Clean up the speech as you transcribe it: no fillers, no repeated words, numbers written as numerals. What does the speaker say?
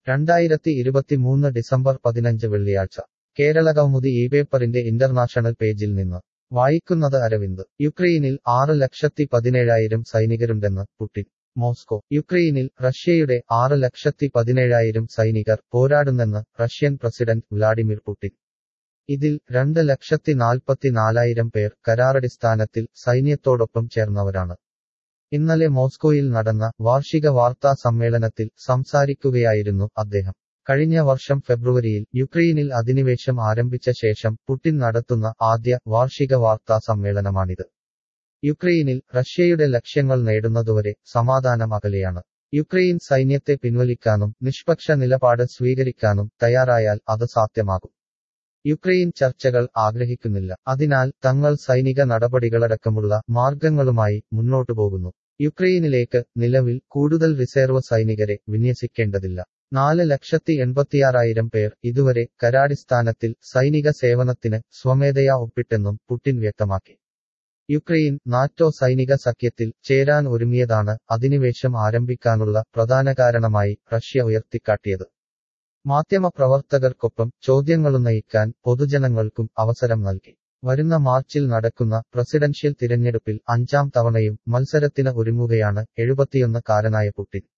2023 December 15 വെള്ളിയാഴ്ച Keralakaumudi ഇപേപ്പറിന്റെ international പേജിൽ നിന്ന് വായിക്കുന്നത് അരവിന്ദ്. യുക്രെയിനിൽ 6,17,000 സൈനികരുണ്ടെന്ന് പുടിൻ. മോസ്കോ. യുക്രെയിനിൽ റഷ്യയുടെ 6,17,000 സൈനികർ പോരാടുന്നെന്ന് റഷ്യൻ പ്രസിഡന്റ് വ്ലാഡിമിർ പുടിൻ. ഇതിൽ 2,44,000 പേർ കരാറടിസ്ഥാനത്തിൽ സൈന്യത്തോടൊപ്പം ചേർന്നവരാണ്. ഇന്നലെ മോസ്കോയിൽ നടന്ന വാർഷിക വാർത്താ സമ്മേളനത്തിൽ സംസാരിക്കുകയായിരുന്നു അദ്ദേഹം. കഴിഞ്ഞ വർഷം ഫെബ്രുവരിയിൽ യുക്രെയിനിൽ അധിനിവേശം ആരംഭിച്ച ശേഷം പുടിൻ നടത്തുന്ന ആദ്യ വാർഷിക വാർത്താ സമ്മേളനമാണിത്. യുക്രെയിനിൽ റഷ്യയുടെ ലക്ഷ്യങ്ങൾ നേടുന്നതുവരെ സമാധാനം അകലെയാണ്. യുക്രെയിൻ സൈന്യത്തെ പിൻവലിക്കാനും നിഷ്പക്ഷ നിലപാട് സ്വീകരിക്കാനും തയ്യാറായാൽ അത് സാധ്യമാകും. യുക്രെയിൻ ചർച്ചകൾ ആഗ്രഹിക്കുന്നില്ല. അതിനാൽ തങ്ങൾ സൈനിക നടപടികളടക്കമുള്ള മാർഗങ്ങളുമായി മുന്നോട്ടു പോകുന്നു. യുക്രെയിനിലേക്ക് നിലവിൽ കൂടുതൽ റിസർവ് സൈനികരെ വിന്യസിക്കേണ്ടതില്ല. 4,86,000 പേർ ഇതുവരെ കരാടിസ്ഥാനത്തിൽ സൈനിക സേവനത്തിന് സ്വമേധയാ ഒപ്പിട്ടെന്നും പുടിൻ വ്യക്തമാക്കി. യുക്രെയിൻ നാറ്റോ സൈനിക സഖ്യത്തിൽ ചേരാൻ ഒരുങ്ങിയതാണ് അധിനിവേശം ആരംഭിക്കാനുള്ള പ്രധാന കാരണമായി റഷ്യ ഉയർത്തിക്കാട്ടിയത്. മാധ്യമപ്രവർത്തകർക്കൊപ്പം ചോദ്യങ്ങളുന്നയിക്കാൻ പൊതുജനങ്ങൾക്കും അവസരം നൽകി. വരുന്ന മാർച്ചിൽ നടക്കുന്ന പ്രസിഡൻഷ്യൽ തിരഞ്ഞെടുപ്പിൽ 5ാം തവണയും മത്സരത്തിന് ഒരുങ്ങുകയാണ് 71-കാരനായ പുടിൻ.